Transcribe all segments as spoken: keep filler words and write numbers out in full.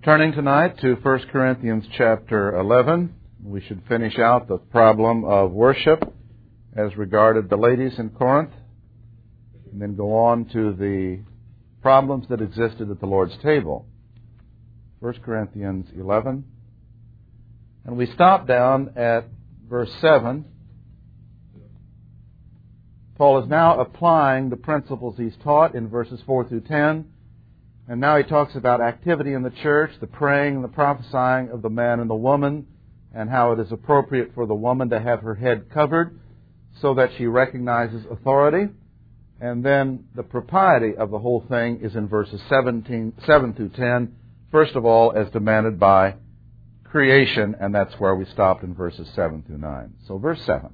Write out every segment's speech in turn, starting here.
Turning tonight to First Corinthians chapter eleven, we should finish out the problem of worship as regarded the ladies in Corinth, and then go on to the problems that existed at the Lord's table. First Corinthians eleven, and we stop down at verse seven. Paul is now applying the principles he's taught in verses four through ten. And now he talks about activity in the church, the praying and the prophesying of the man and the woman, and how it is appropriate for the woman to have her head covered so that she recognizes authority. And then the propriety of the whole thing is in verses seventeen, seven through ten, first of all, as demanded by creation, and that's where we stopped in verses seven through nine. So verse seven.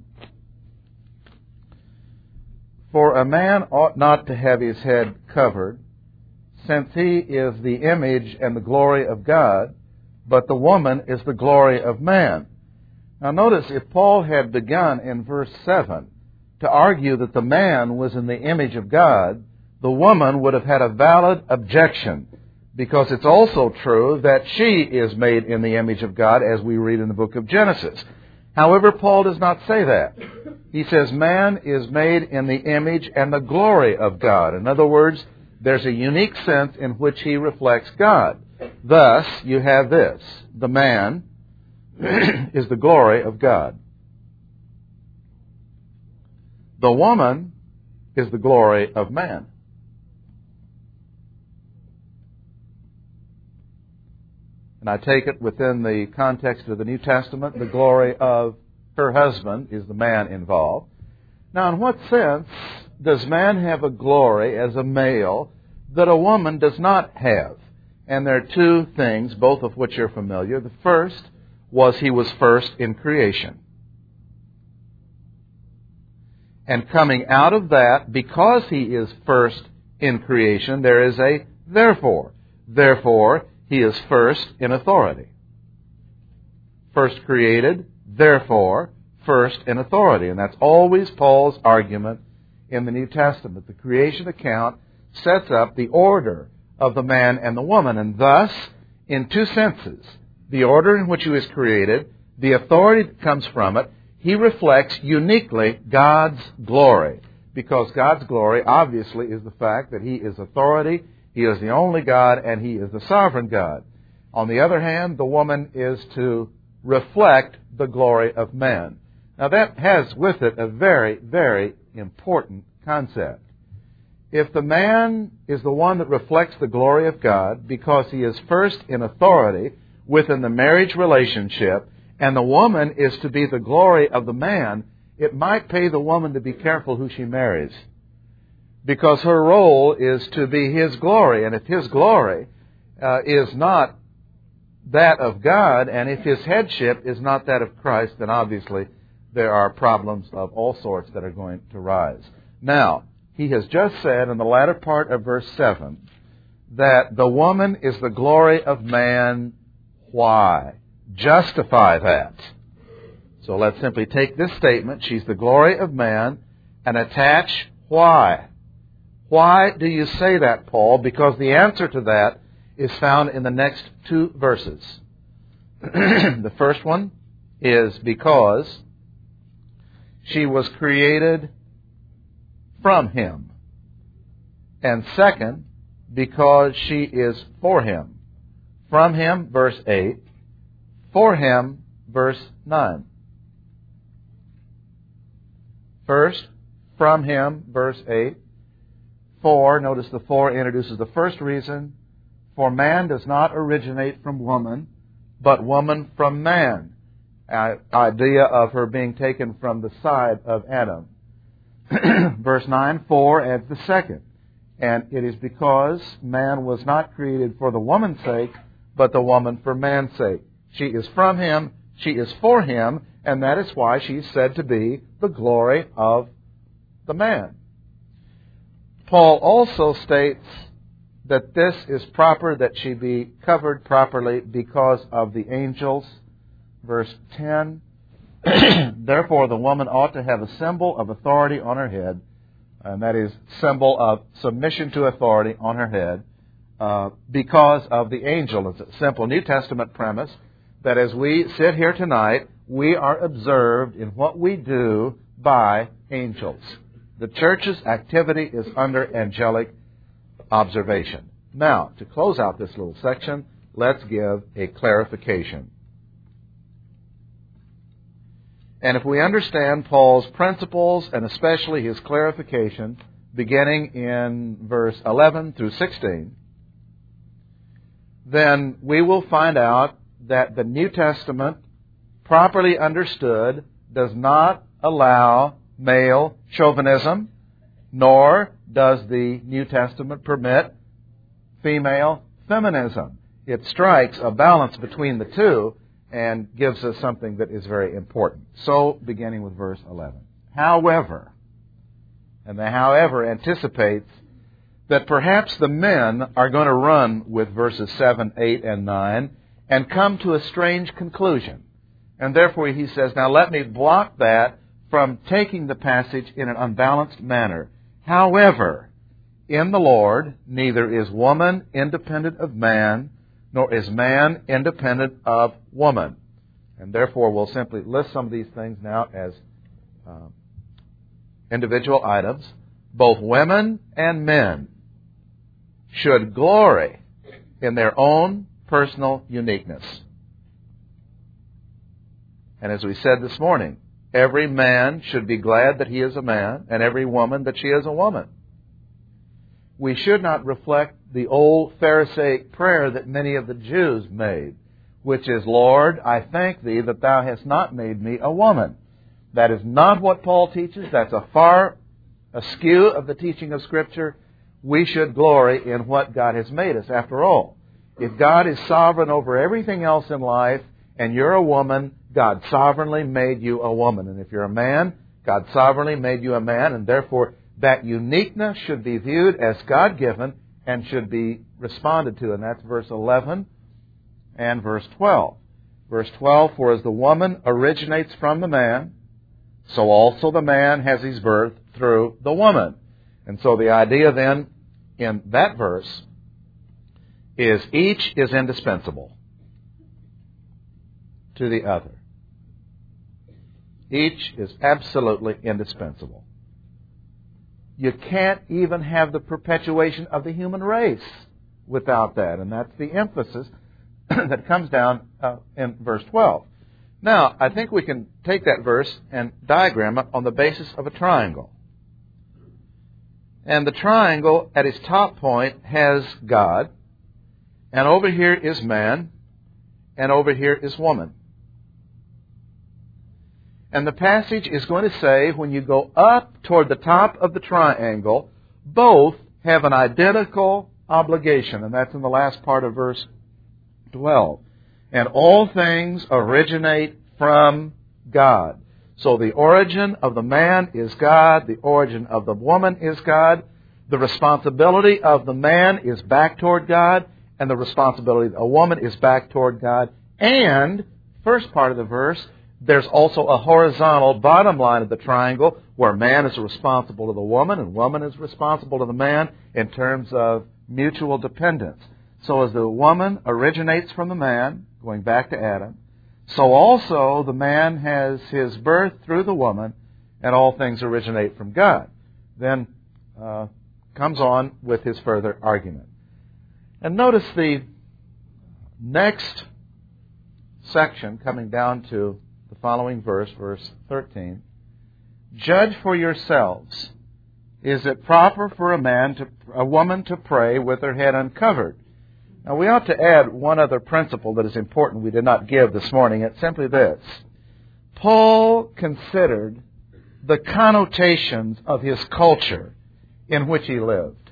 For a man ought not to have his head covered, since he is the image and the glory of God, but the woman is the glory of man. Now notice, if Paul had begun in verse seven to argue that the man was in the image of God, the woman would have had a valid objection, because it's also true that she is made in the image of God, as we read in the book of Genesis. However, Paul does not say that. He says man is made in the image and the glory of God. In other words, there's a unique sense in which he reflects God. Thus, you have this. The man is the glory of God. The woman is the glory of man. And I take it within the context of the New Testament, the glory of her husband is the man involved. Now, in what sense does man have a glory as a male that a woman does not have? And there are two things, both of which are familiar. The first was he was first in creation. And coming out of that, because he is first in creation, there is a therefore. Therefore, he is first in authority. First created, therefore, first in authority. And that's always Paul's argument in the New Testament. The creation account sets up the order of the man and the woman. And thus, in two senses, the order in which he was created, the authority that comes from it, he reflects uniquely God's glory. Because God's glory, obviously, is the fact that he is authority, he is the only God, and he is the sovereign God. On the other hand, the woman is to reflect the glory of man. Now that has with it a very, very important concept. If the man is the one that reflects the glory of God because he is first in authority within the marriage relationship, and the woman is to be the glory of the man, it might pay the woman to be careful who she marries. Because her role is to be his glory. And if his glory uh, is not that of God, and if his headship is not that of Christ, then obviously there are problems of all sorts that are going to rise. Now, he has just said in the latter part of verse seven that the woman is the glory of man. Why? Justify that. So let's simply take this statement, she's the glory of man, and attach why. Why do you say that, Paul? Because the answer to that is found in the next two verses. The first one is because she was created from him. And second, because she is for him. From him, verse eight. For him, verse nine. First, from him, verse eight. For, notice the for introduces the first reason. For man does not originate from woman, but woman from man. Uh, idea of her being taken from the side of Adam. Verse nine, for adds the second. And it is because man was not created for the woman's sake, but the woman for man's sake. She is from him, she is for him, and that is why she is said to be the glory of the man. Paul also states that this is proper that she be covered properly because of the angels. Verse ten, therefore the woman ought to have a symbol of authority on her head, and that is symbol of submission to authority on her head, uh, because of the angel. It's a simple New Testament premise that as we sit here tonight, we are observed in what we do by angels. The church's activity is under angelic observation. Now, to close out this little section, let's give a clarification. And if we understand Paul's principles, and especially his clarification, beginning in verse eleven through sixteen, then we will find out that the New Testament, properly understood, does not allow male chauvinism, nor does the New Testament permit female feminism. It strikes a balance between the two and gives us something that is very important. So, beginning with verse eleven. However, and the however anticipates that perhaps the men are going to run with verses seven, eight, and nine and come to a strange conclusion. And therefore he says, now let me block that from taking the passage in an unbalanced manner. However, in the Lord, neither is woman independent of man, nor is man independent of woman. And therefore we'll simply list some of these things now as uh, individual items. Both women and men should glory in their own personal uniqueness. And as we said this morning, every man should be glad that he is a man, and every woman that she is a woman. We should not reflect the old Pharisaic prayer that many of the Jews made, which is, Lord, I thank Thee that Thou hast not made me a woman. That is not what Paul teaches. That's a far askew of the teaching of Scripture. We should glory in what God has made us. After all, if God is sovereign over everything else in life, and you're a woman, God sovereignly made you a woman. And if you're a man, God sovereignly made you a man, and therefore that uniqueness should be viewed as God-given and should be responded to. And that's verse eleven and verse twelve. Verse twelve, for as the woman originates from the man, so also the man has his birth through the woman. And so the idea then in that verse is each is indispensable to the other. Each is absolutely indispensable. You can't even have the perpetuation of the human race without that. And that's the emphasis that comes down uh, in verse twelve. Now, I think we can take that verse and diagram it on the basis of a triangle. And the triangle at its top point has God, and over here is man, and over here is woman. And the passage is going to say, when you go up toward the top of the triangle, both have an identical obligation. And that's in the last part of verse twelve. And all things originate from God. So the origin of the man is God. The origin of the woman is God. The responsibility of the man is back toward God. And the responsibility of a woman is back toward God. And, first part of the verse, there's also a horizontal bottom line of the triangle where man is responsible to the woman and woman is responsible to the man in terms of mutual dependence. So as the woman originates from the man, going back to Adam, so also the man has his birth through the woman, and all things originate from God. Then uh, comes on with his further argument. And notice the next section coming down to the following verse, verse thirteen. Judge for yourselves. Is it proper for a man to, a woman to pray with her head uncovered? Now we ought to add one other principle that is important we did not give this morning. It's simply this. Paul considered the connotations of his culture in which he lived.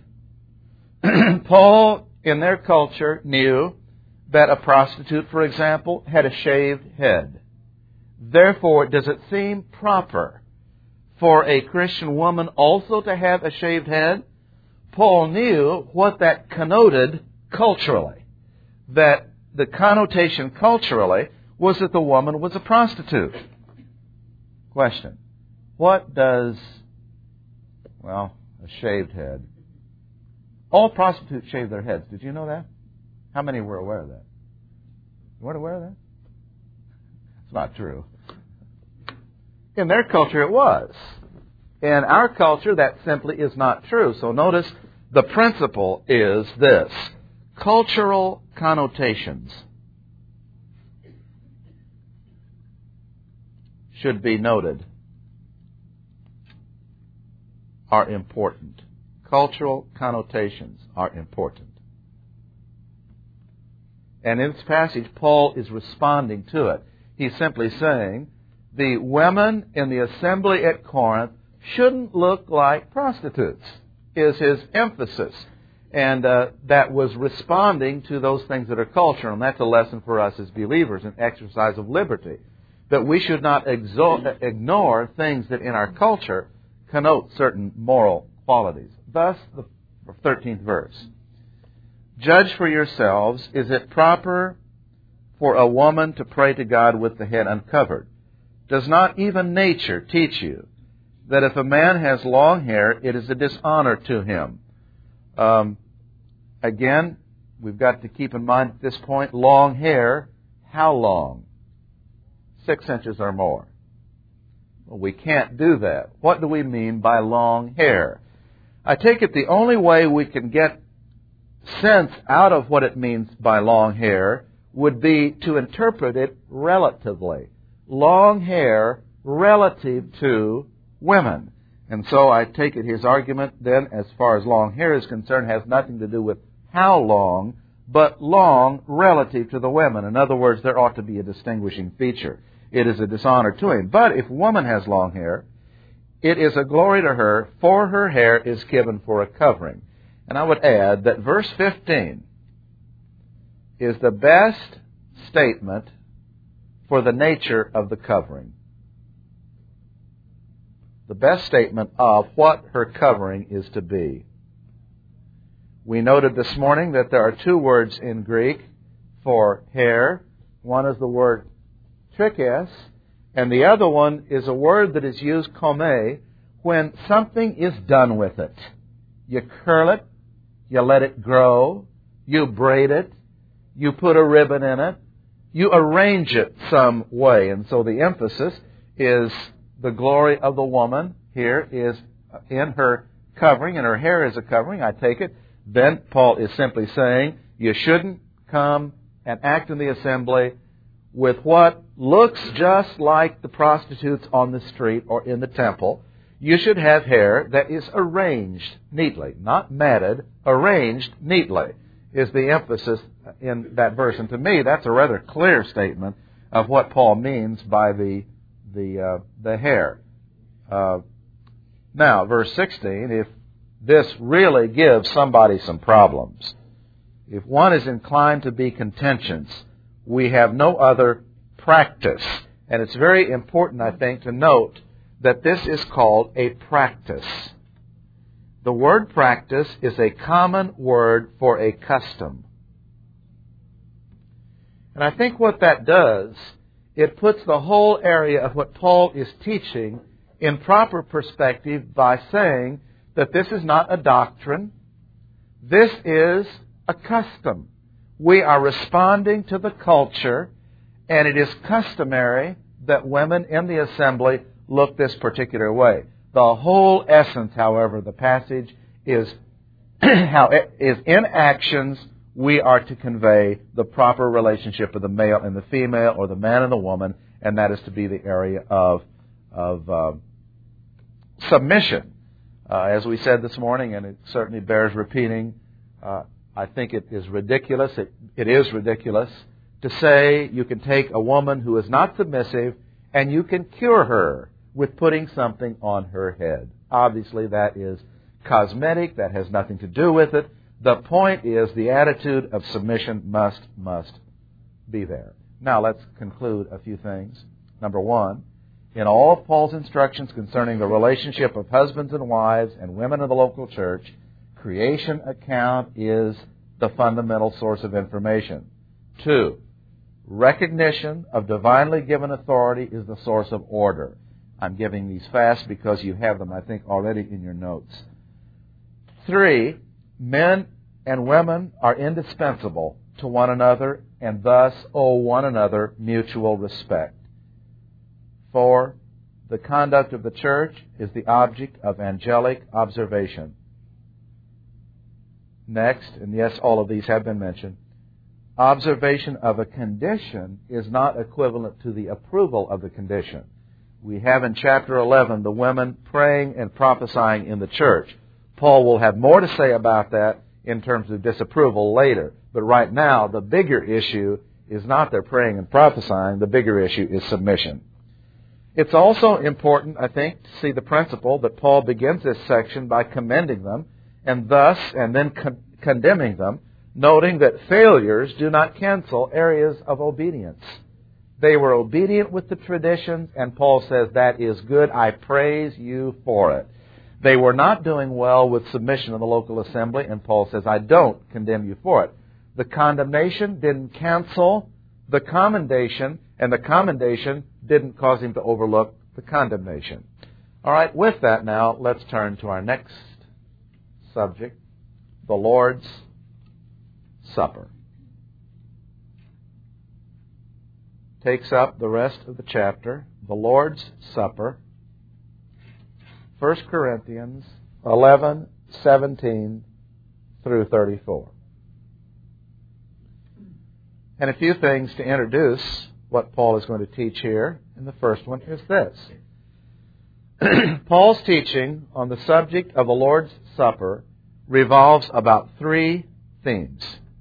Paul, in their culture, knew that a prostitute, for example, had a shaved head. Therefore, does it seem proper for a Christian woman also to have a shaved head? Paul knew what that connoted culturally. That the connotation culturally was that the woman was a prostitute. Question. What does, well, a shaved head, All prostitutes shave their heads. Did you know that? How many were aware of that? You weren't aware of that? It's not true. In their culture, it was. In our culture, that simply is not true. So notice the principle is this. Cultural connotations should be noted, are important. Cultural connotations are important. And in this passage, Paul is responding to it. He's simply saying, the women in the assembly at Corinth shouldn't look like prostitutes, is his emphasis. And uh, that was responding to those things that are cultural. And that's a lesson for us as believers, an exercise of liberty. That we should not exo- ignore things that in our culture connote certain moral qualities. Thus, the thirteenth verse. Judge for yourselves, is it proper for a woman to pray to God with the head uncovered? Does not even nature teach you that if a man has long hair, it is a dishonor to him? Um, again, we've got to keep in mind at this point, long hair, how long? Six inches or more. Well, we can't do that. What do we mean by long hair? I take it the only way we can get sense out of what it means by long hair would be to interpret it relatively. Long hair relative to women. And so I take it his argument then, as far as long hair is concerned, has nothing to do with how long, but long relative to the women. In other words, there ought to be a distinguishing feature. It is a dishonor to him. But if a woman has long hair, it is a glory to her, for her hair is given for a covering. And I would add that verse fifteen is the best statement for the nature of the covering. The best statement of what her covering is to be. We noted this morning that there are two words in Greek for hair. One is the word triches, and the other one is a word that is used kome when something is done with it. You curl it, you let it grow, you braid it, you put a ribbon in it, you arrange it some way. And so the emphasis is the glory of the woman here is in her covering, and her hair is a covering, I take it. Then Paul is simply saying you shouldn't come and act in the assembly with what looks just like the prostitutes on the street or in the temple. You should have hair that is arranged neatly, not matted, arranged neatly is the emphasis in that verse. And to me, that's a rather clear statement of what Paul means by the the uh, the hair. Uh, now, verse sixteen, if this really gives somebody some problems, if one is inclined to be contentious, we have no other practice. And it's very important, I think, to note that this is called a practice. The word practice is a common word for a custom. And I think what that does, it puts the whole area of what Paul is teaching in proper perspective by saying that this is not a doctrine. This is a custom. We are responding to the culture, and it is customary that women in the assembly look this particular way. The whole essence, however, of the passage is how it is in actions we are to convey the proper relationship of the male and the female, or the man and the woman, and that is to be the area of of uh, submission. Uh, as we said this morning, and it certainly bears repeating, uh, I think it is ridiculous. It, it is ridiculous to say you can take a woman who is not submissive and you can cure her with putting something on her head. Obviously, that is cosmetic. That has nothing to do with it. The point is the attitude of submission must, must be there. Now, let's conclude a few things. Number one, in all of Paul's instructions concerning the relationship of husbands and wives and women in the local church, creation account is the fundamental source of information. Two, recognition of divinely given authority is the source of order. I'm giving these fast because you have them, I think, already in your notes. Three, Men and women are indispensable to one another and thus owe one another mutual respect. For the conduct of the church is the object of angelic observation. Next, and yes, all of these have been mentioned, observation of a condition is not equivalent to the approval of the condition. We have in chapter eleven the women praying and prophesying in the church. Paul will have more to say about that in terms of disapproval later. But right now, the bigger issue is not their praying and prophesying. The bigger issue is submission. It's also important, I think, to see the principle that Paul begins this section by commending them and thus, and then con- condemning them, noting that failures do not cancel areas of obedience. They were obedient with the traditions, and Paul says, that is good. I praise you for it. They were not doing well with submission in the local assembly, and Paul says, I don't condemn you for it. The condemnation didn't cancel the commendation, and the commendation didn't cause him to overlook the condemnation. All right, with that now, let's turn to our next subject, the Lord's Supper. Takes up the rest of the chapter, the Lord's Supper, First Corinthians eleven, seventeen through thirty-four. And a few things to introduce what Paul is going to teach here. And the first one is this. Paul's teaching on the subject of the Lord's Supper revolves about three themes.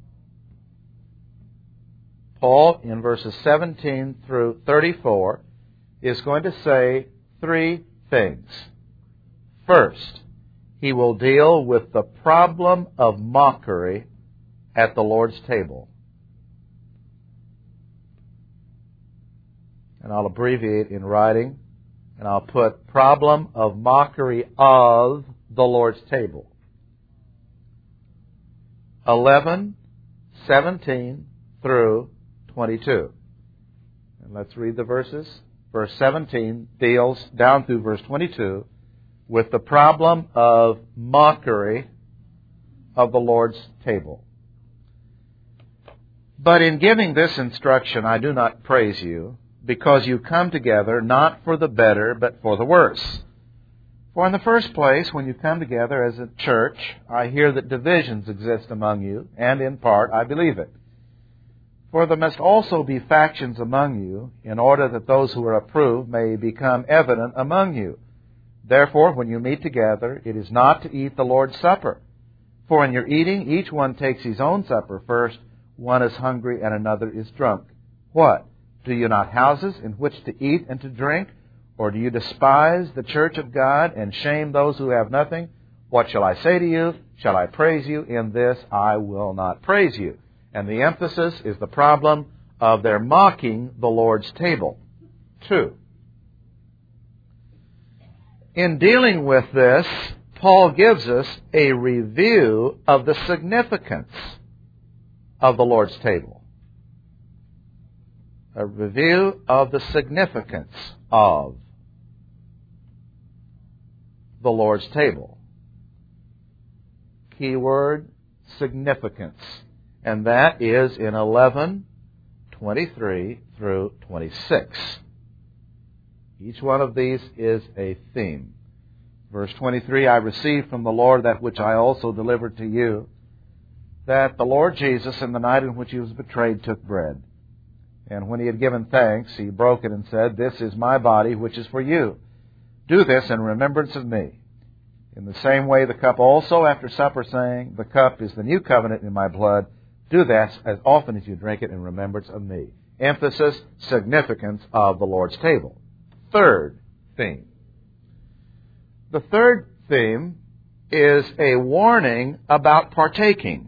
Paul, in verses seventeen through thirty-four, is going to say three things. First, he will deal with the problem of mockery at the Lord's table. And I'll abbreviate in writing, and I'll put problem of mockery of the Lord's table. eleven, seventeen through twenty-two. And let's read the verses. Verse seventeen deals down through verse twenty-two with the problem of mockery of the Lord's table. But in giving this instruction, I do not praise you, because you come together not for the better, but for the worse. For in the first place, when you come together as a church, I hear that divisions exist among you, and in part I believe it. For there must also be factions among you, in order that those who are approved may become evident among you. Therefore, when you meet together, it is not to eat the Lord's Supper. For in your eating, each one takes his own supper first. One is hungry and another is drunk. What? Do you not houses in which to eat and to drink? Or do you despise the church of God and shame those who have nothing? What shall I say to you? Shall I praise you? In this I will not praise you. And the emphasis is the problem of their mocking the Lord's table. Two. In dealing with this, Paul gives us a review of the significance of the Lord's table. A review of the significance of the Lord's table. Keyword, significance. And that is in eleven, twenty-three through twenty-six. Each one of these is a theme. Verse twenty-three, I received from the Lord that which I also delivered to you, that the Lord Jesus, in the night in which he was betrayed, took bread. And when he had given thanks, he broke it and said, This is my body, which is for you. Do this in remembrance of me. In the same way, the cup also after supper, saying, The cup is the new covenant in my blood. Do this as often as you drink it in remembrance of me. Emphasis, significance of the Lord's table. Third theme. The third theme is a warning about partaking.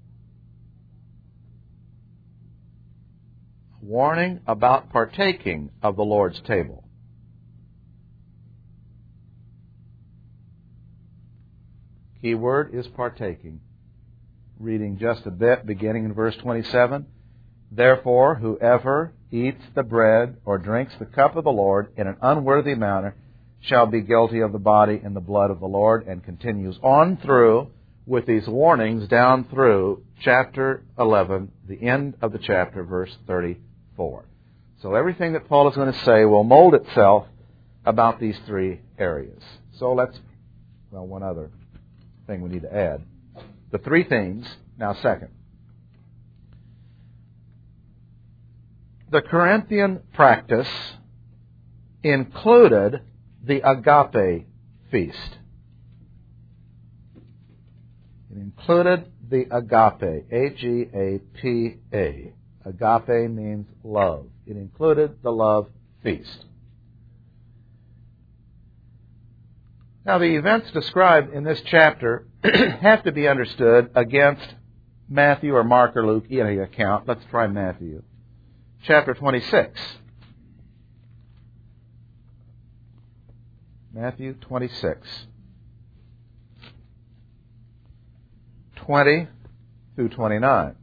A warning about partaking of the Lord's table. Key word is partaking. Reading just a bit, beginning in verse twenty-seven. Therefore, whoever eats the bread or drinks the cup of the Lord in an unworthy manner shall be guilty of the body and the blood of the Lord, and continues on through with these warnings down through chapter eleven, the end of the chapter, verse thirty-four. So everything that Paul is going to say will mold itself about these three areas. So let's, well, one other thing we need to add. The three themes, now second. The Corinthian practice included the agape feast. It included the agape, A G A P A. Agape means love. It included the love feast. Now, the events described in this chapter have to be understood against Matthew or Mark or Luke, any account. Let's try Matthew. Chapter twenty-six. Matthew twenty-six. twenty through twenty-nine.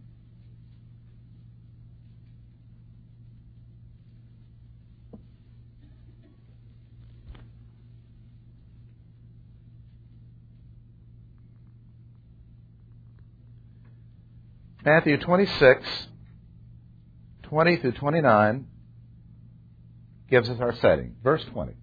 Matthew twenty-six, twenty through twenty-nine gives us our setting. Verse twenty.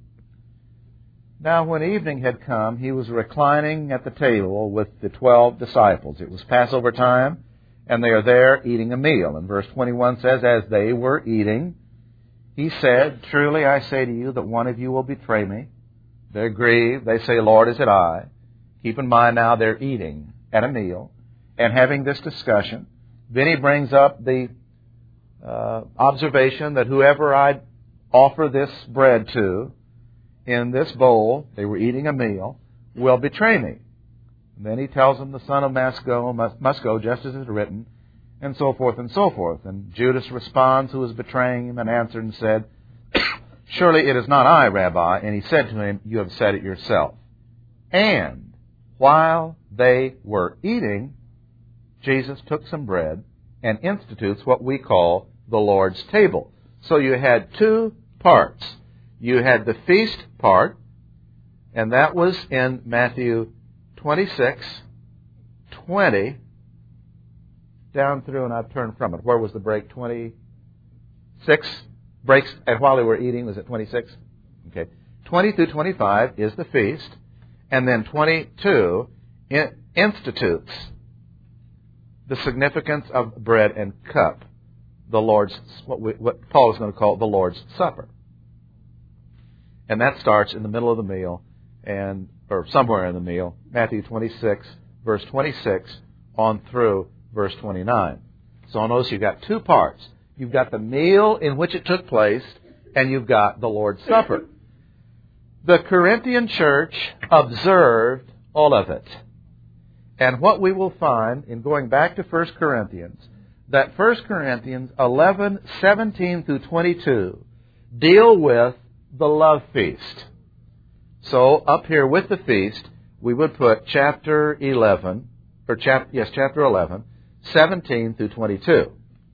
Now when evening had come, he was reclining at the table with the twelve disciples. It was Passover time, and they are there eating a meal. And verse twenty-one says, as they were eating, he said, truly I say to you that one of you will betray me. They're grieved. They say, Lord, is it I? Keep in mind now they're eating at a meal and having this discussion. Then he brings up the uh, observation that whoever I offer this bread to in this bowl, they were eating a meal, will betray me. And then he tells them the son of must go, must, must go, just as it is written, and so forth and so forth. And Judas responds, who is betraying him, and answered and said, surely it is not I, Rabbi. And he said to him, you have said it yourself. And while they were eating, Jesus took some bread and institutes what we call the Lord's table. So you had two parts. You had the feast part, and that was in Matthew twenty-six, twenty, down through, and I've turned from it. Where was the break? twenty-six breaks, and while they were eating, was it twenty-six? Okay. twenty through twenty-five is the feast, and then twenty-two institutes the significance of bread and cup, the Lord's, what, we, what Paul is going to call the Lord's Supper. And that starts in the middle of the meal, and or somewhere in the meal, Matthew twenty-six, verse twenty-six, on through verse twenty-nine. So notice you've got two parts. You've got the meal in which it took place, and you've got the Lord's Supper. The Corinthian church observed all of it. And what we will find in going back to First Corinthians, that First Corinthians eleven, seventeen through twenty-two deal with the love feast. So up here with the feast, we would put chapter eleven, or chap, yes, chapter eleven, seventeen through twenty-two.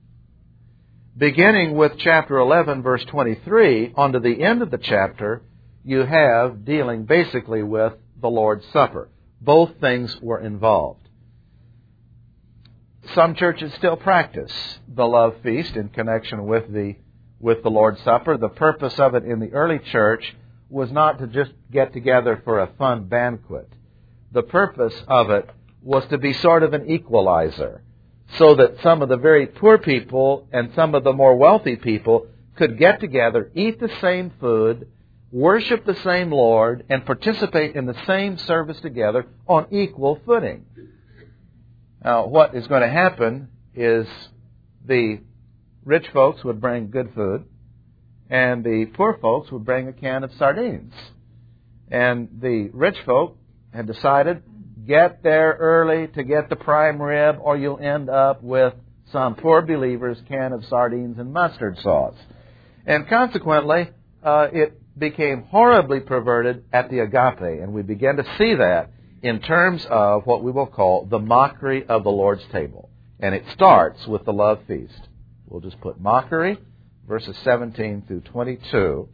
Beginning with chapter eleven, verse twenty-three, on to the end of the chapter, you have dealing basically with the Lord's Supper. Both things were involved. Some churches still practice the love feast in connection with the with the Lord's Supper. The purpose of it in the early church was not to just get together for a fun banquet. The purpose of it was to be sort of an equalizer, so that some of the very poor people and some of the more wealthy people could get together, eat the same food, worship the same Lord, and participate in the same service together on equal footing. Now, what is going to happen is the rich folks would bring good food, and the poor folks would bring a can of sardines. And the rich folk had decided, get there early to get the prime rib, or you'll end up with some poor believer's can of sardines and mustard sauce. And consequently, uh, it became horribly perverted at the agape, and we began to see that in terms of what we will call the mockery of the Lord's table. And it starts with the love feast. We'll just put mockery, verses seventeen through twenty-two.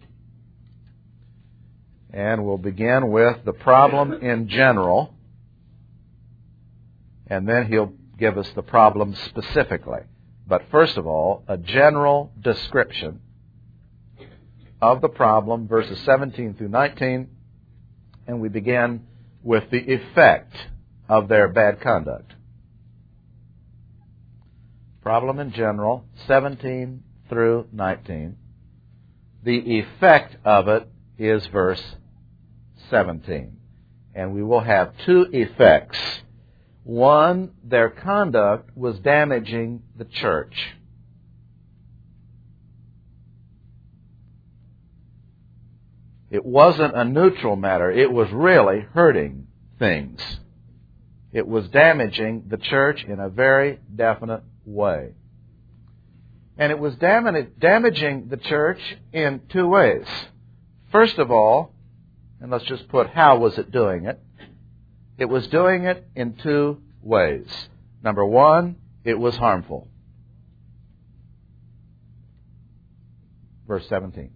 And we'll begin with the problem in general. and then he'll give us the problem specifically. But first of all, a general description of the problem, verses seventeen through nineteen, and we begin with the effect of their bad conduct. Problem in general, seventeen through nineteen. The effect of it is verse seventeen. And we will have two effects. One, their conduct was damaging the church. It wasn't a neutral matter. It was really hurting things. It was damaging the church in a very definite way. And it was dam- damaging the church in two ways. First of all, and let's just put how was it doing it? It was doing it in two ways. Number one, it was harmful. Verse seventeen.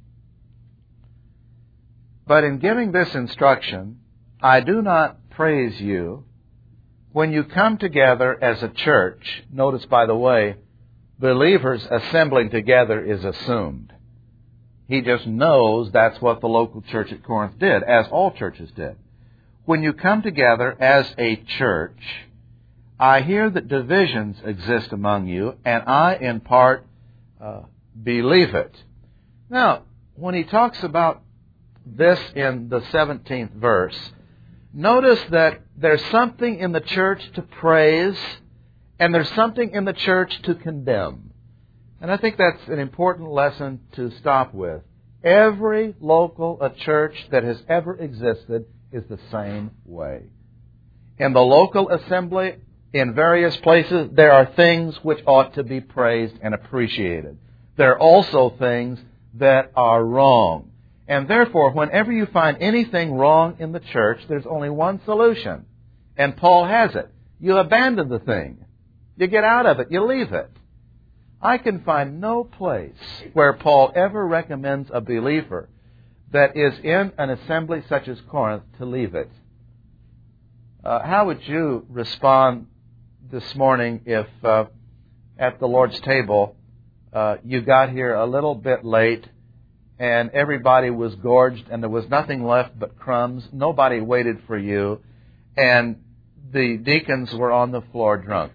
But in giving this instruction, I do not praise you when you come together as a church. Notice, by the way, believers assembling together is assumed. He just knows that's what the local church at Corinth did, as all churches did. When you come together as a church, I hear that divisions exist among you, and I, in part, uh, believe it. Now, when he talks about this in the seventeenth verse, notice that there's something in the church to praise, and there's something in the church to condemn. And I think that's an important lesson to stop with. Every local a church that has ever existed is the same way. In the local assembly, in various places, there are things which ought to be praised and appreciated. There are also things that are wrong. And therefore, whenever you find anything wrong in the church, there's only one solution. And Paul has it. You abandon the thing. You get out of it. You leave it. I can find no place where Paul ever recommends a believer that is in an assembly such as Corinth to leave it. Uh, how would you respond this morning if uh, at the Lord's table uh, you got here a little bit late and everybody was gorged and there was nothing left but crumbs? Nobody waited for you, and the deacons were on the floor drunk.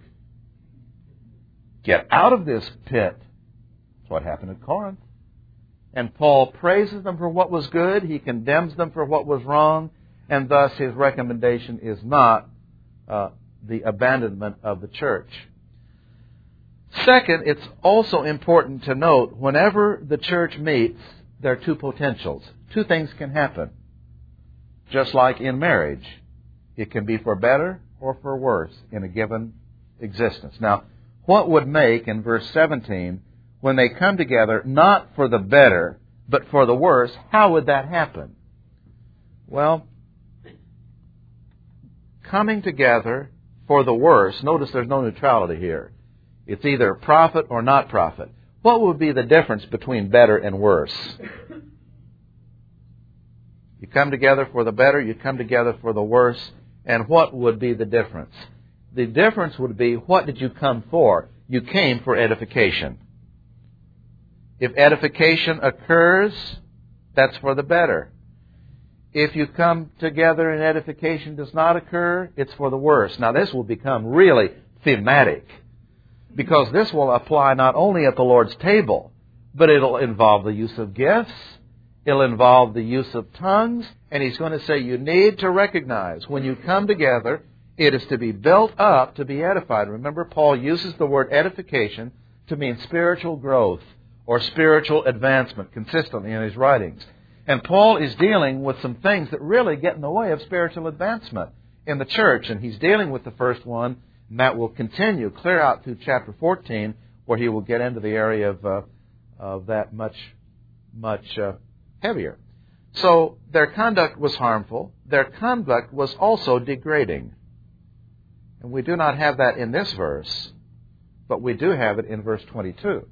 Get out of this pit. That's what happened at Corinth. And Paul praises them for what was good. He condemns them for what was wrong. And thus his recommendation is not uh, the abandonment of the church. Second, it's also important to note, whenever the church meets, there are two potentials. Two things can happen. Just like in marriage. It can be for better or for worse in a given existence. Now, what would make, in verse seventeen, when they come together, not for the better, but for the worse, how would that happen? Well, coming together for the worse, notice there's no neutrality here. It's either profit or not profit. What would be the difference between better and worse? You come together for the better, you come together for the worse, and what would be the difference? The difference would be, what did you come for? You came for edification. If edification occurs, that's for the better. If you come together and edification does not occur, it's for the worse. Now this will become really thematic, because this will apply not only at the Lord's table, but it'll involve the use of gifts, it'll involve the use of tongues, and he's going to say you need to recognize when you come together, it is to be built up, to be edified. Remember, Paul uses the word edification to mean spiritual growth or spiritual advancement consistently in his writings. And Paul is dealing with some things that really get in the way of spiritual advancement in the church. And he's dealing with the first one, and that will continue clear out through chapter fourteen, where he will get into the area of, uh, of that much, much uh, heavier. So their conduct was harmful. Their conduct was also degrading. And we do not have that in this verse, but we do have it in verse twenty-two.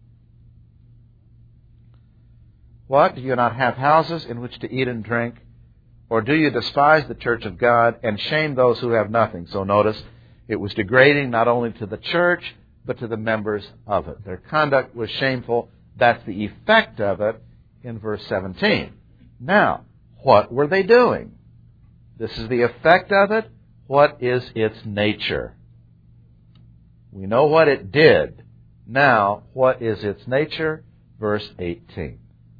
What? Do you not have houses in which to eat and drink? Or do you despise the church of God and shame those who have nothing? So notice, It was degrading not only to the church, but to the members of it. Their conduct was shameful. That's the effect of it in verse seventeen. Now, what were they doing? This is the effect of it. What is its nature? We know what it did. Now, what is its nature? Verse eighteen.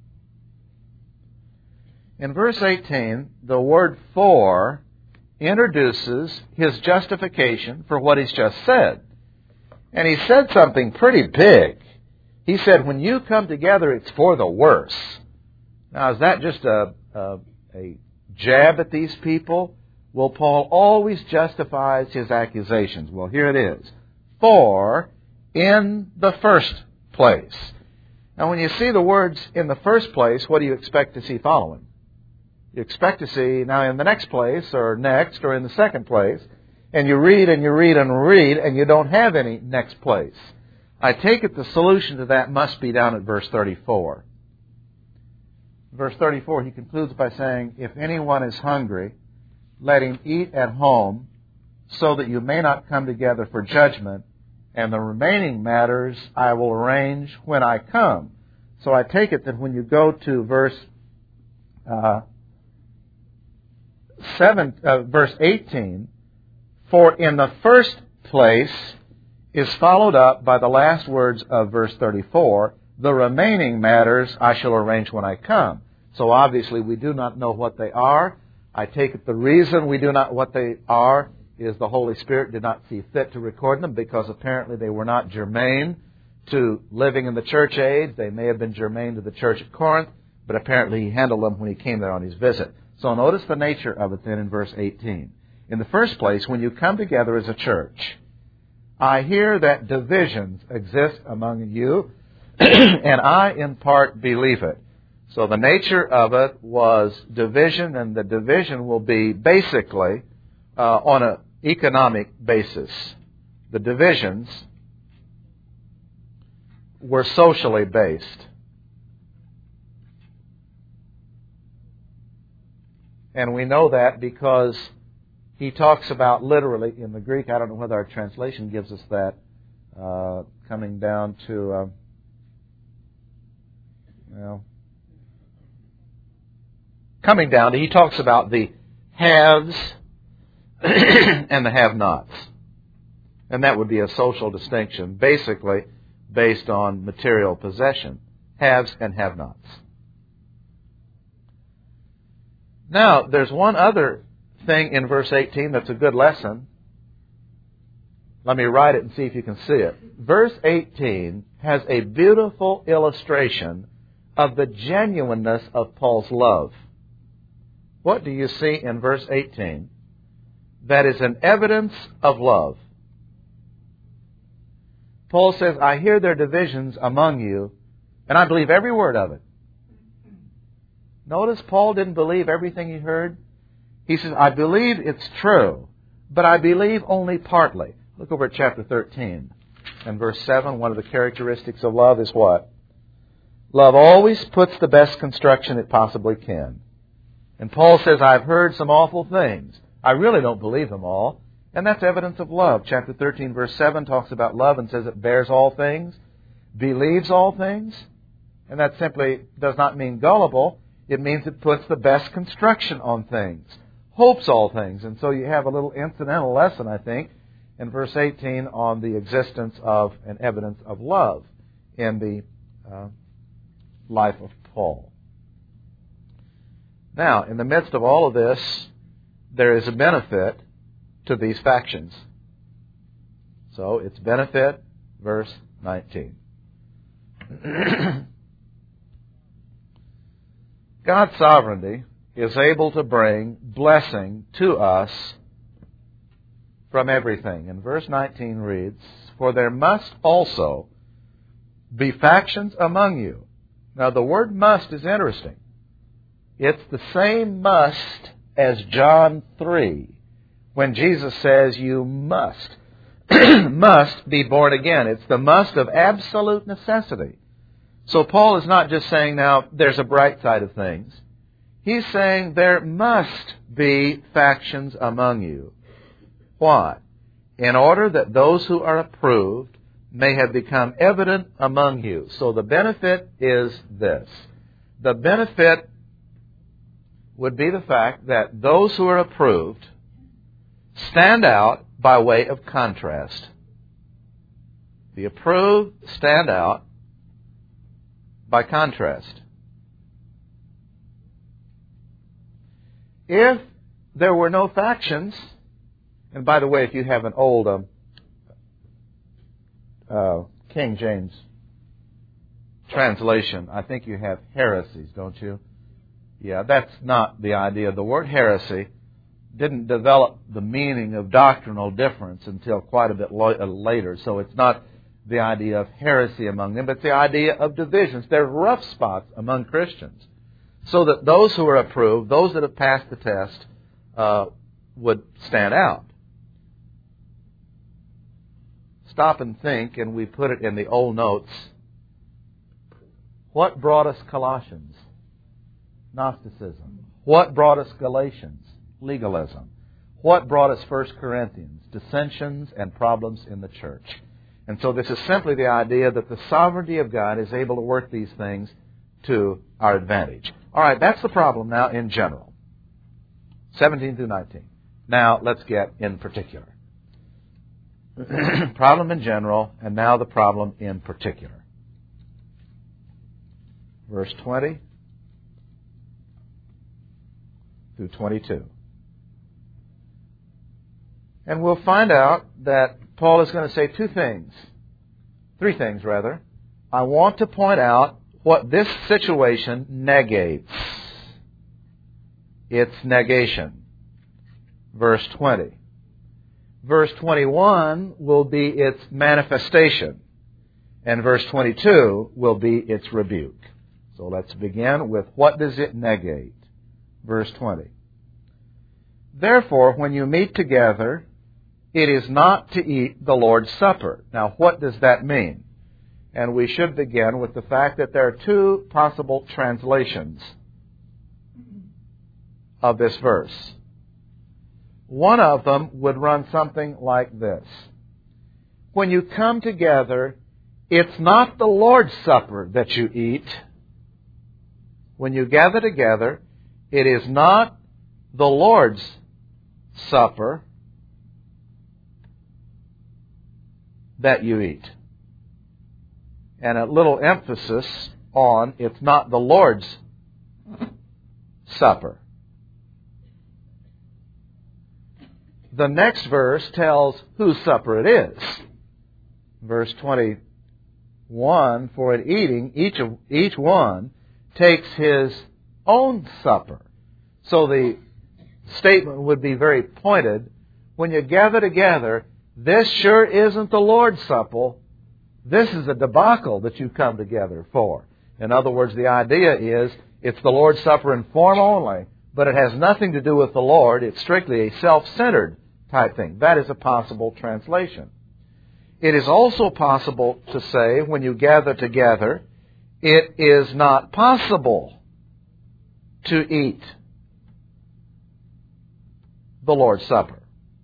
In verse eighteen, the word for introduces his justification for what he's just said. And he said something pretty big. He said, when you come together, it's for the worse. Now, is that just a, a, a jab at these people? Well, Paul always justifies his accusations. Well, here it is. For in the first place. Now, when you see the words in the first place, what do you expect to see following? You expect to see now in the next place or next or in the second place, and you read and you read and read and you don't have any next place. I take it the solution to that must be down at verse thirty-four. Verse thirty-four, he concludes by saying, if anyone is hungry, let him eat at home, so that you may not come together for judgment, and the remaining matters I will arrange when I come. So I take it that when you go to verse uh, seven, uh, verse eighteen, for in the first place is followed up by the last words of verse thirty-four, the remaining matters I shall arrange when I come. So obviously we do not know what they are. I take it the reason we do not know what they are is the Holy Spirit did not see fit to record them because apparently they were not germane to living in the church age. They may have been germane to the church at Corinth, but apparently he handled them when he came there on his visit. So notice the nature of it then in verse eighteen. In the first place, when you come together as a church, I hear that divisions exist among you, and I in part believe it. So the nature of it was division, and the division will be basically uh, on an economic basis. The divisions were socially based. And we know that because he talks about literally in the Greek, I don't know whether our translation gives us that, uh, coming down to, uh, well, coming down to, he talks about the haves and the have-nots. And that would be a social distinction, basically based on material possession. Haves and have-nots. Now, there's one other thing in verse eighteen that's a good lesson. Let me write it and see if you can see it. Verse eighteen has a beautiful illustration of the genuineness of Paul's love. What do you see in verse eighteen? That is an evidence of love. Paul says, I hear their divisions among you, and I believe every word of it. Notice Paul didn't believe everything he heard. He says, I believe it's true, but I believe only partly. Look over at chapter thirteen and verse seven. One of the characteristics of love is what? Love always puts the best construction it possibly can. And Paul says, I've heard some awful things. I really don't believe them all. And that's evidence of love. Chapter thirteen, verse seven talks about love and says it bears all things, believes all things. And that simply does not mean gullible. It means it puts the best construction on things, hopes all things. And so you have a little incidental lesson, I think, in verse eighteen on the existence of an evidence of love in the uh, life of Paul. Now, in the midst of all of this, there is a benefit to these factions. So it's benefit, verse nineteen. God's sovereignty is able to bring blessing to us from everything. And verse nineteen reads, for there must also be factions among you. Now the word must is interesting. It's the same must as John three, when Jesus says you must, must be born again. It's the must of absolute necessity. So Paul is not just saying now there's a bright side of things. He's saying there must be factions among you. Why? in order that those who are approved may have become evident among you. So the benefit is this. The benefit would be the fact that those who are approved stand out by way of contrast. The approved stand out by contrast. If there were no factions, and by the way, if you have an old um, uh, King James translation, I think you have heresies, don't you? Yeah, that's not the idea. The word heresy didn't develop the meaning of doctrinal difference until quite a bit lo- later, so it's not the idea of heresy among them, but the idea of divisions. There are rough spots among Christians, so that those who are approved, those that have passed the test, uh, would stand out. Stop and think, and we put it in the old notes. What brought us Colossians? Gnosticism. What brought us Galatians? Legalism. What brought us First Corinthians? Dissensions and problems in the church. And so this is simply the idea that the sovereignty of God is able to work these things to our advantage. All right, that's the problem now in general. seventeen through nineteen. Now let's get in particular. Problem in general, and now the problem in particular. Verse twenty through twenty-two. And we'll find out that Paul is going to say two things. Three things, rather. I want to point out what this situation negates. Its negation. Verse twenty. Verse twenty-one will be its manifestation. And verse twenty-two will be its rebuke. So let's begin with what does it negate? Verse twenty. Therefore, when you meet together, it is not to eat the Lord's Supper. Now, what does that mean? And we should begin with the fact that there are two possible translations of this verse. One of them would run something like this. When you come together, it's not the Lord's Supper that you eat. When you gather together, it is not the Lord's Supper that you eat. And a little emphasis on it's not the Lord's Supper. The next verse tells whose supper it is. Verse twenty-one, for in eating, each, of, each one takes his own supper. So the statement would be very pointed. When you gather together, this sure isn't the Lord's Supper. This is a debacle that you come together for. In other words, the idea is it's the Lord's Supper in form only, but it has nothing to do with the Lord. It's strictly a self-centered type thing. That is a possible translation. It is also possible to say, when you gather together, it is not possible to eat the Lord's Supper.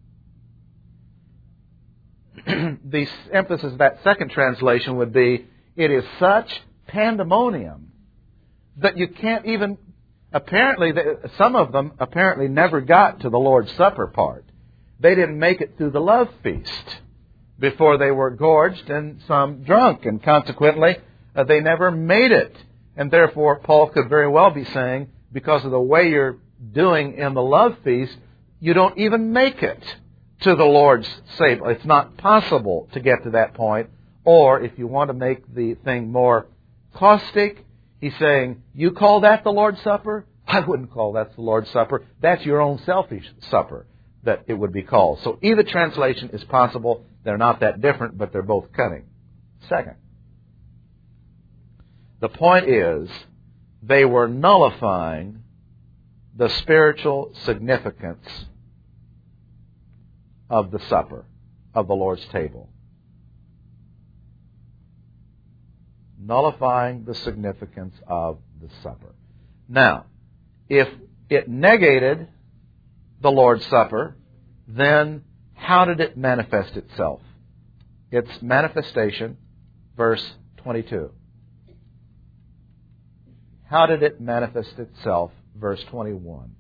The emphasis of that second translation would be, it is such pandemonium that you can't even, apparently, some of them apparently never got to the Lord's Supper part. They didn't make it through the love feast before they were gorged and some drunk, and consequently, uh, they never made it. And therefore, Paul could very well be saying, because of the way you're doing in the love feast, you don't even make it to the Lord's table. It's not possible to get to that point. Or, if you want to make the thing more caustic, he's saying, you call that the Lord's Supper? I wouldn't call that the Lord's Supper. That's your own selfish supper that it would be called. So either translation is possible. They're not that different, but they're both cunning. Second, the point is, they were nullifying the spiritual significance of the supper, of the Lord's table. Nullifying the significance of the supper. Now, if it negated the Lord's Supper, then how did it manifest itself? Its manifestation, verse twenty-two. How did it manifest itself, verse twenty-one?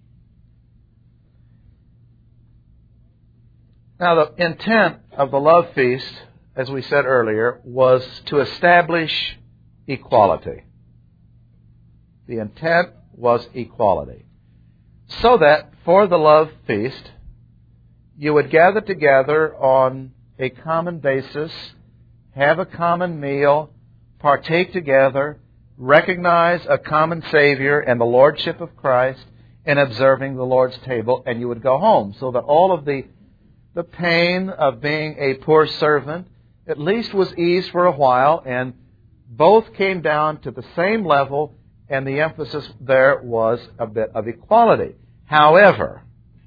Now, the intent of the love feast, as we said earlier, was to establish equality. The intent was equality. So that for the love feast, you would gather together on a common basis, have a common meal, partake together, recognize a common Savior and the Lordship of Christ in observing the Lord's table, and you would go home. So that all of the, the pain of being a poor servant at least was eased for a while, and both came down to the same level, and the emphasis there was a bit of equality. However,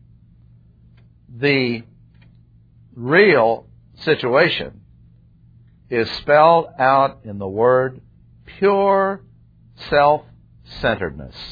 the real situation is spelled out in the word pure self-centeredness.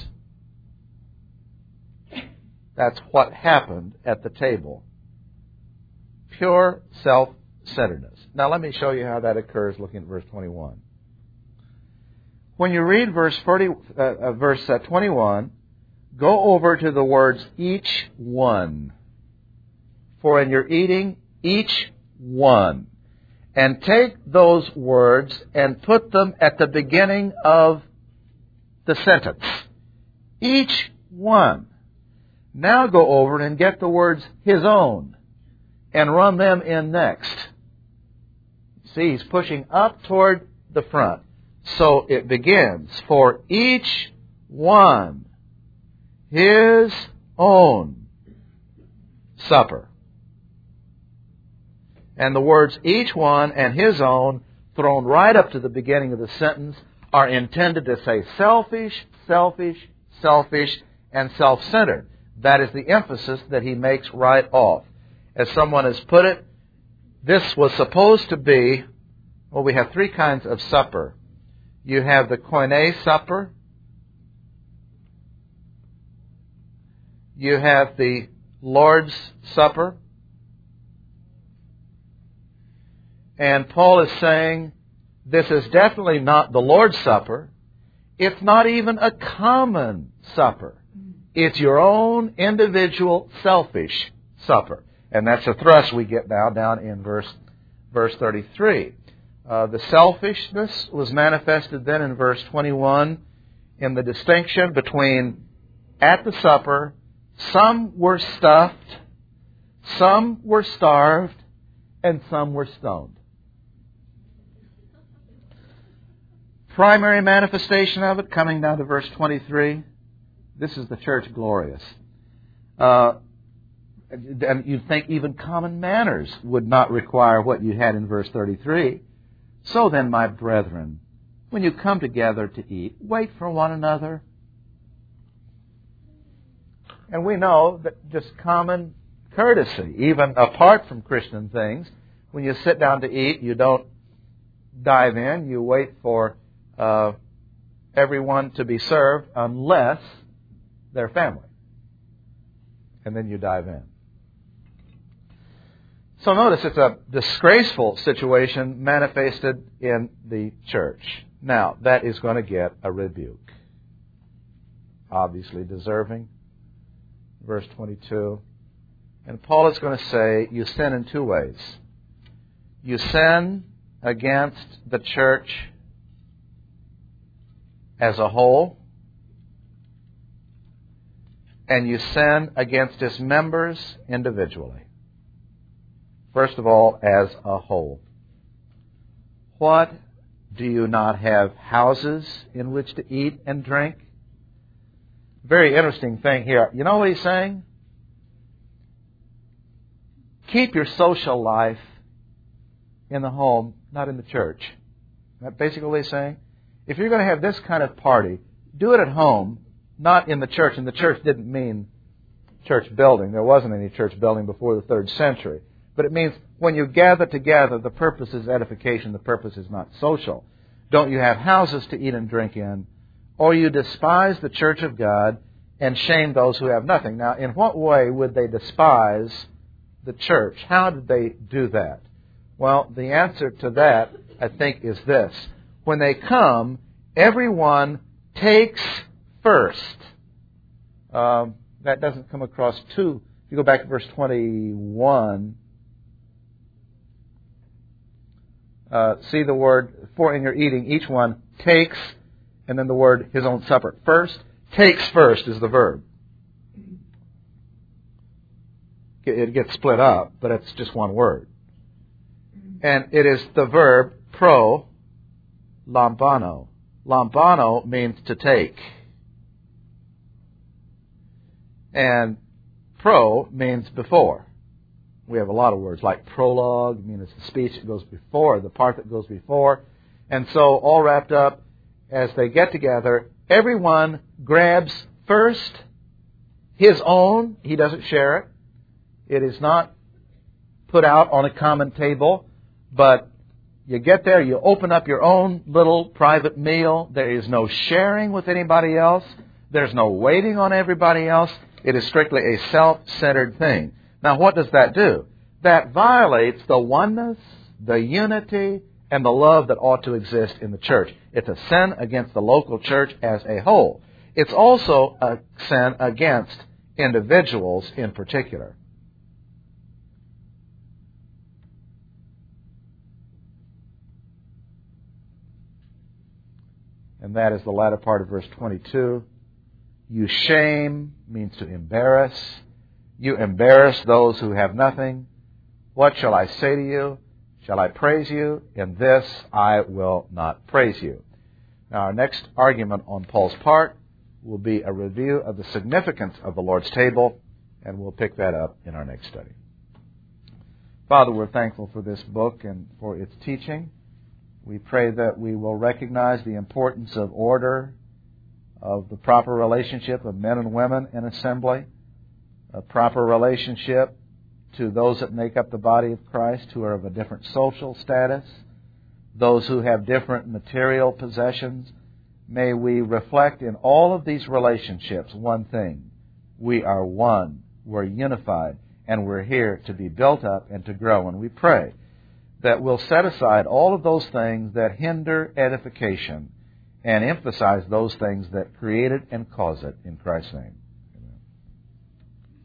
That's what happened at the table. Pure self-centeredness. Now let me show you how that occurs looking at verse twenty-one. When you read verse forty, uh, uh, verse uh, twenty-one, go over to the words each one. For in your eating, each one. And take those words and put them at the beginning of the sentence. Each one. Now go over and get the words his own and run them in next. See, he's pushing up toward the front. So it begins, for each one his own supper. And the words each one and his own, thrown right up to the beginning of the sentence, are intended to say selfish, selfish, selfish, and self-centered. That is the emphasis that he makes right off. As someone has put it, this was supposed to be, well, we have three kinds of supper. You have the koine supper. You have the Lord's Supper. And Paul is saying, this is definitely not the Lord's Supper. It's not even a common supper. It's your own individual selfish supper. And that's the thrust we get now down in verse, verse thirty-three. Uh, the selfishness was manifested then in verse twenty-one in the distinction between at the supper, some were stuffed, some were starved, and some were stoned. Primary manifestation of it, coming down to verse twenty-three, this is the church glorious. Uh, and you'd think even common manners would not require what you had in verse thirty-three. So then, my brethren, when you come together to eat, wait for one another. And we know that just common courtesy, even apart from Christian things, when you sit down to eat, you don't dive in. You wait for uh, everyone to be served unless they're family. And then you dive in. So notice it's a disgraceful situation manifested in the church. Now, that is going to get a rebuke. Obviously deserving. Verse twenty-two. And Paul is going to say, you sin in two ways. You sin against the church as a whole, and you sin against its members individually. First of all, as a whole. What? Do you not have houses in which to eat and drink? Very interesting thing here. You know what he's saying? Keep your social life in the home, not in the church. Isn't that basically what he's saying? If you're going to have this kind of party, do it at home, not in the church. And the church didn't mean church building. There wasn't any church building before the third century. But it means when you gather together, the purpose is edification, the purpose is not social. Don't you have houses to eat and drink in, or you despise the church of God and shame those who have nothing. Now, in what way would they despise the church. How did they do that? Well, the answer to that, I think, is this. When they come, everyone takes first. Um, that doesn't come across too. If you go back to verse twenty-one, uh, see the word, for in your eating, each one takes, and then the word his own supper. First, takes first is the verb. It gets split up, but it's just one word. And it is the verb pro lambano. Lambano means to take. And pro means before. We have a lot of words like prologue, means it's the speech that goes before, the part that goes before. And so all wrapped up, as they get together, everyone grabs first his own. He doesn't share it. It is not put out on a common table, but you get there, you open up your own little private meal. There is no sharing with anybody else. There's no waiting on everybody else. It is strictly a self-centered thing. Now, what does that do? That violates the oneness, the unity, and the love that ought to exist in the church. It's a sin against the local church as a whole. It's also a sin against individuals in particular. And that is the latter part of verse twenty-two. You shame means to embarrass. You embarrass those who have nothing. What shall I say to you? Shall I praise you? In this I will not praise you. Now our next argument on Paul's part will be a review of the significance of the Lord's table, and we'll pick that up in our next study. Father, we're thankful for this book and for its teaching. We pray that we will recognize the importance of order, of the proper relationship of men and women in assembly, a proper relationship to those that make up the body of Christ who are of a different social status, those who have different material possessions. May we reflect in all of these relationships one thing. We are one, we're unified, and we're here to be built up and to grow. And we pray that we'll set aside all of those things that hinder edification and emphasize those things that create it and cause it in Christ's name.